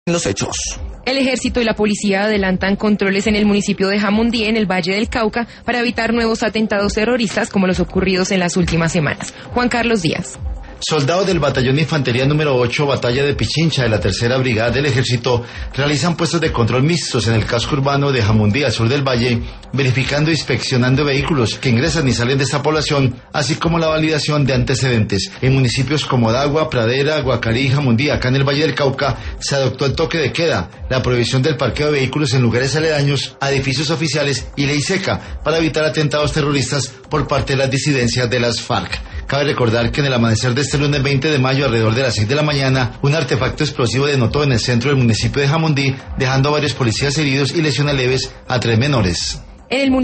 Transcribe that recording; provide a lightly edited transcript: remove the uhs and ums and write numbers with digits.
Los hechos. El ejército y la policía adelantan controles en el municipio de Jamundí, en el Valle del Cauca, para evitar nuevos atentados terroristas como los ocurridos en las últimas semanas. Juan Carlos Díaz. Soldados del Batallón de Infantería número 8, Batalla de Pichincha, de la Tercera Brigada del Ejército, realizan puestos de control mixtos en el casco urbano de Jamundí, al sur del valle, verificando e inspeccionando vehículos que ingresan y salen de esta población, así como la validación de antecedentes. En municipios como Dagua, Pradera, Guacarí y Jamundí, acá en el Valle del Cauca, se adoptó el toque de queda, la prohibición del parqueo de vehículos en lugares aledaños a edificios oficiales y ley seca para evitar atentados terroristas por parte de las disidencias de las FARC. Cabe recordar que en el amanecer de este lunes 20 de mayo, alrededor de las 6 de la mañana, un artefacto explosivo denotó en el centro del municipio de Jamundí, dejando a varios policías heridos y lesiones leves a 3 menores. En el